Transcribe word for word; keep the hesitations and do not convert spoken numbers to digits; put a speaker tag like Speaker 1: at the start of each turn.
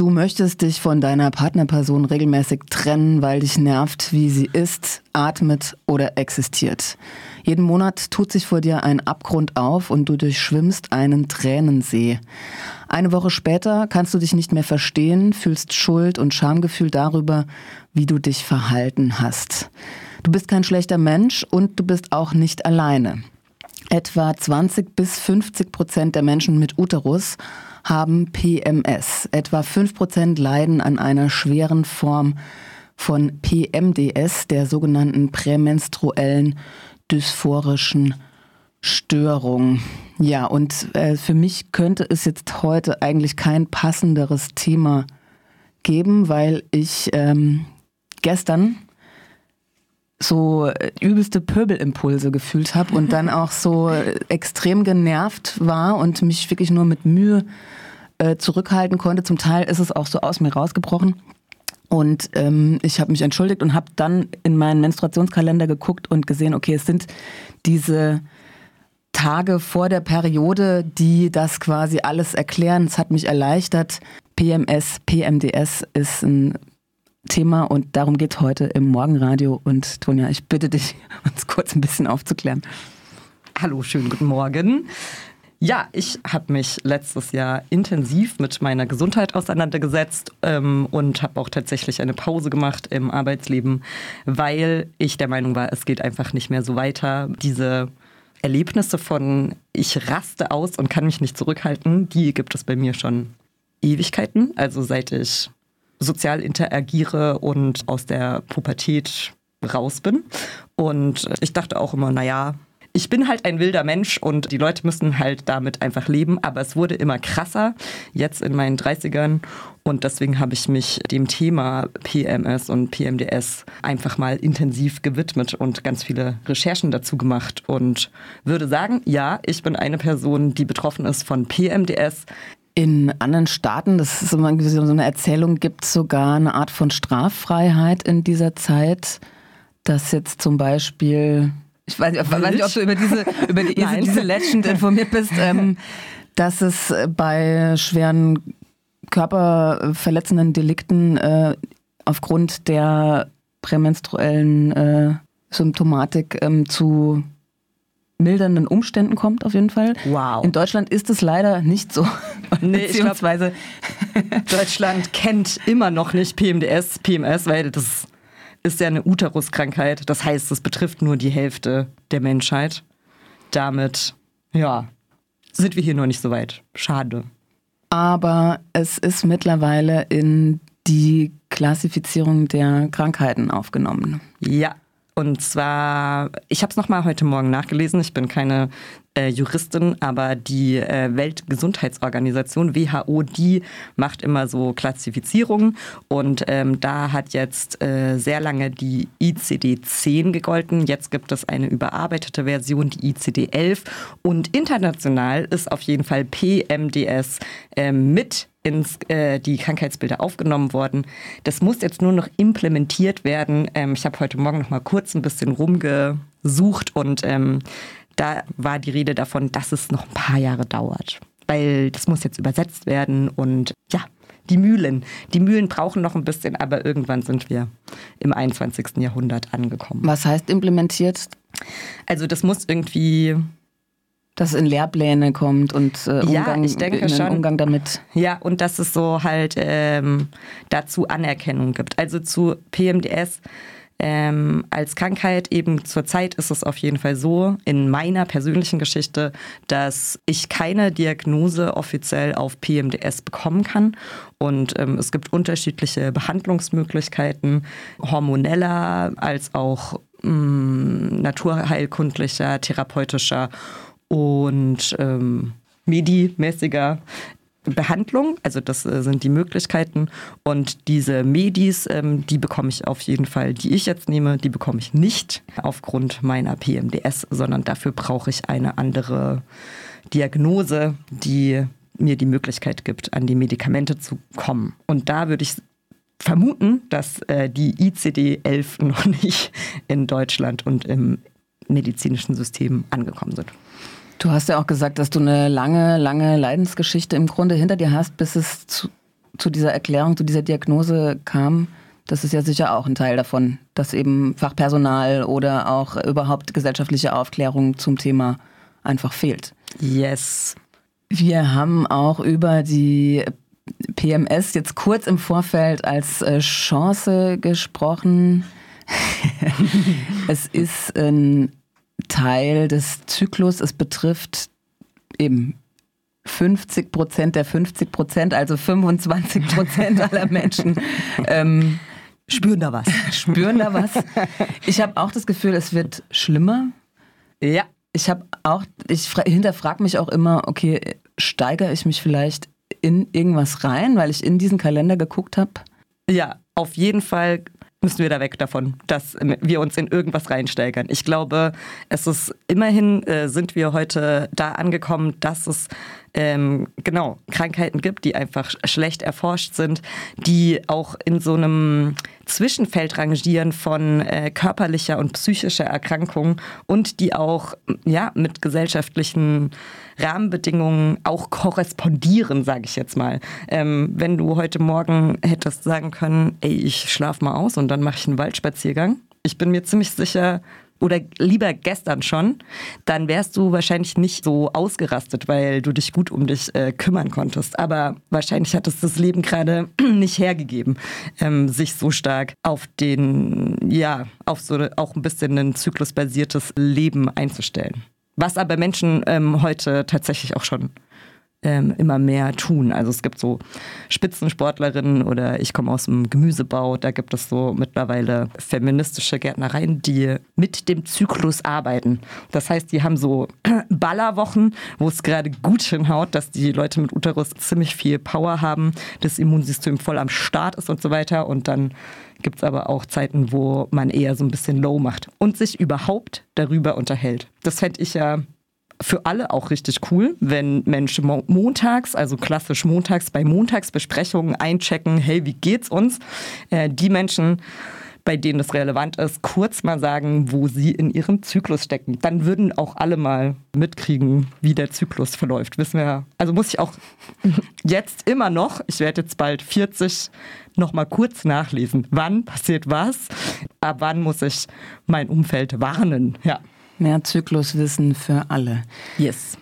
Speaker 1: Du möchtest dich von deiner Partnerperson regelmäßig trennen, weil dich nervt, wie sie ist, atmet oder existiert. Jeden Monat tut sich vor dir ein Abgrund auf und du durchschwimmst einen Tränensee. Eine Woche später kannst du dich nicht mehr verstehen, fühlst Schuld und Schamgefühl darüber, wie du dich verhalten hast. Du bist kein schlechter Mensch und du bist auch nicht alleine. Etwa zwanzig bis fünfzig Prozent der Menschen mit Uterus haben P M S. Etwa fünf Prozent leiden an einer schweren Form von P M D S, der sogenannten prämenstruellen dysphorischen Störung. Ja, und äh, für mich könnte es jetzt heute eigentlich kein passenderes Thema geben, weil ich ähm, gestern so übelste Pöbelimpulse gefühlt habe und dann auch so extrem genervt war und mich wirklich nur mit Mühe äh, zurückhalten konnte. Zum Teil ist es auch so aus mir rausgebrochen. Und ähm, ich habe mich entschuldigt und habe dann in meinen Menstruationskalender geguckt und gesehen, okay, es sind diese Tage vor der Periode, die das quasi alles erklären. Es hat mich erleichtert. P M S, P M D S ist ein Thema und darum geht es heute im Morgenradio. Und Tonja, ich bitte dich, uns kurz ein bisschen aufzuklären.
Speaker 2: Hallo, schönen guten Morgen. Ja, ich habe mich letztes Jahr intensiv mit meiner Gesundheit auseinandergesetzt ähm, und habe auch tatsächlich eine Pause gemacht im Arbeitsleben, weil ich der Meinung war, es geht einfach nicht mehr so weiter. Diese Erlebnisse von ich raste aus und kann mich nicht zurückhalten, die gibt es bei mir schon Ewigkeiten, also seit ich sozial interagiere und aus der Pubertät raus bin. Und ich dachte auch immer, naja, ich bin halt ein wilder Mensch und die Leute müssen halt damit einfach leben. Aber es wurde immer krasser, jetzt in meinen dreißigern. Und deswegen habe ich mich dem Thema P M S und P M D S einfach mal intensiv gewidmet und ganz viele Recherchen dazu gemacht. Und würde sagen, ja, ich bin eine Person, die betroffen ist von P M D S.
Speaker 1: In anderen Staaten, das ist immer so eine Erzählung, gibt es sogar eine Art von Straffreiheit in dieser Zeit, dass jetzt zum Beispiel, ich weiß nicht, weiß nicht ob du über diese, über die, diese Legend informiert bist, ähm, dass es bei schweren körperverletzenden Delikten äh, aufgrund der prämenstruellen äh, Symptomatik ähm, zu mildernden Umständen kommt auf jeden Fall.
Speaker 2: Wow.
Speaker 1: In Deutschland ist es leider nicht so.
Speaker 2: Nee, beziehungsweise Deutschland kennt immer noch nicht P M D S, P M S, weil das ist ja eine Uteruskrankheit. Das heißt, es betrifft nur die Hälfte der Menschheit. Damit, ja, sind wir hier noch nicht so weit. Schade.
Speaker 1: Aber es ist mittlerweile in die Klassifizierung der Krankheiten aufgenommen.
Speaker 2: Ja. Und zwar, ich habe es nochmal heute Morgen nachgelesen, ich bin keine äh, Juristin, aber die äh, Weltgesundheitsorganisation W H O, die macht immer so Klassifizierungen und ähm, da hat jetzt äh, sehr lange die I C D zehn gegolten, jetzt gibt es eine überarbeitete Version, die I C D elf und international ist auf jeden Fall P M D S äh, mit ins äh, die Krankheitsbilder aufgenommen worden. Das muss jetzt nur noch implementiert werden. Ähm, ich habe heute Morgen noch mal kurz ein bisschen rumgesucht und ähm, da war die Rede davon, dass es noch ein paar Jahre dauert. Weil das muss jetzt übersetzt werden und ja, die Mühlen. Die Mühlen brauchen noch ein bisschen, aber irgendwann sind wir im einundzwanzigsten Jahrhundert angekommen.
Speaker 1: Was heißt implementiert?
Speaker 2: Also das muss irgendwie...
Speaker 1: Dass es in Lehrpläne kommt und äh, Umgang,
Speaker 2: ja, ich denke
Speaker 1: in den
Speaker 2: schon.
Speaker 1: Umgang damit.
Speaker 2: Ja, und dass es so halt ähm, dazu Anerkennung gibt. Also zu P M D S ähm, als Krankheit eben zurzeit ist es auf jeden Fall so, in meiner persönlichen Geschichte, dass ich keine Diagnose offiziell auf P M D S bekommen kann. Und ähm, es gibt unterschiedliche Behandlungsmöglichkeiten, hormoneller als auch mh, naturheilkundlicher, therapeutischer und ähm, Medi-mäßiger Behandlung, also das äh, sind die Möglichkeiten und diese Medis, ähm, die bekomme ich auf jeden Fall, die ich jetzt nehme, die bekomme ich nicht aufgrund meiner P M D S, sondern dafür brauche ich eine andere Diagnose, die mir die Möglichkeit gibt, an die Medikamente zu kommen. Und da würde ich vermuten, dass äh, die I C D elf noch nicht in Deutschland und im medizinischen System angekommen sind.
Speaker 1: Du hast ja auch gesagt, dass du eine lange, lange Leidensgeschichte im Grunde hinter dir hast, bis es zu, zu dieser Erklärung, zu dieser Diagnose kam, das ist ja sicher auch ein Teil davon, dass eben Fachpersonal oder auch überhaupt gesellschaftliche Aufklärung zum Thema einfach fehlt.
Speaker 2: Yes.
Speaker 1: Wir haben auch über die P M S jetzt kurz im Vorfeld als Chance gesprochen. Es ist ein Teil des Zyklus, es betrifft eben fünfzig Prozent der fünfzig Prozent, also fünfundzwanzig Prozent aller Menschen ähm,
Speaker 2: spüren da was.
Speaker 1: Spüren da was. Ich habe auch das Gefühl, es wird schlimmer.
Speaker 2: Ja.
Speaker 1: Ich habe auch, ich hinterfrage mich auch immer, okay, steigere ich mich vielleicht in irgendwas rein, weil ich in diesen Kalender geguckt habe?
Speaker 2: Ja, auf jeden Fall müssen wir da weg davon, dass wir uns in irgendwas reinsteigern. Ich glaube, es ist immerhin, äh, sind wir heute da angekommen, dass es ähm, genau Krankheiten gibt, die einfach schlecht erforscht sind, die auch in so einem Zwischenfeld rangieren von äh, körperlicher und psychischer Erkrankung und die auch ja mit gesellschaftlichen Rahmenbedingungen auch korrespondieren, sage ich jetzt mal. Ähm, wenn du heute Morgen hättest sagen können, ey, ich schlaf mal aus und dann mache ich einen Waldspaziergang, ich bin mir ziemlich sicher, oder lieber gestern schon, dann wärst du wahrscheinlich nicht so ausgerastet, weil du dich gut um dich äh, kümmern konntest. Aber wahrscheinlich hat es das Leben gerade nicht hergegeben, ähm, sich so stark auf den, ja, auf so auch ein bisschen ein zyklusbasiertes Leben einzustellen. Was aber Menschen ähm, heute tatsächlich auch schon ähm, immer mehr tun. Also es gibt so Spitzensportlerinnen oder ich komme aus dem Gemüsebau, da gibt es so mittlerweile feministische Gärtnereien, die mit dem Zyklus arbeiten. Das heißt, die haben so Ballerwochen, wo es gerade gut hinhaut, dass die Leute mit Uterus ziemlich viel Power haben, das Immunsystem voll am Start ist und so weiter. Und dann gibt es aber auch Zeiten, wo man eher so ein bisschen low macht und sich überhaupt darüber unterhält. Das fände ich ja für alle auch richtig cool, wenn Menschen montags, also klassisch montags, bei Montagsbesprechungen einchecken, hey, wie geht's uns? Äh, die Menschen, bei denen das relevant ist, kurz mal sagen, wo sie in ihrem Zyklus stecken. Dann würden auch alle mal mitkriegen, wie der Zyklus verläuft. Wissen wir ja. Also muss ich auch jetzt immer noch, ich werde jetzt bald vierzig, noch mal kurz nachlesen. Wann passiert was? Ab wann muss ich mein Umfeld warnen? Ja.
Speaker 1: Mehr Zykluswissen für alle.
Speaker 2: Yes.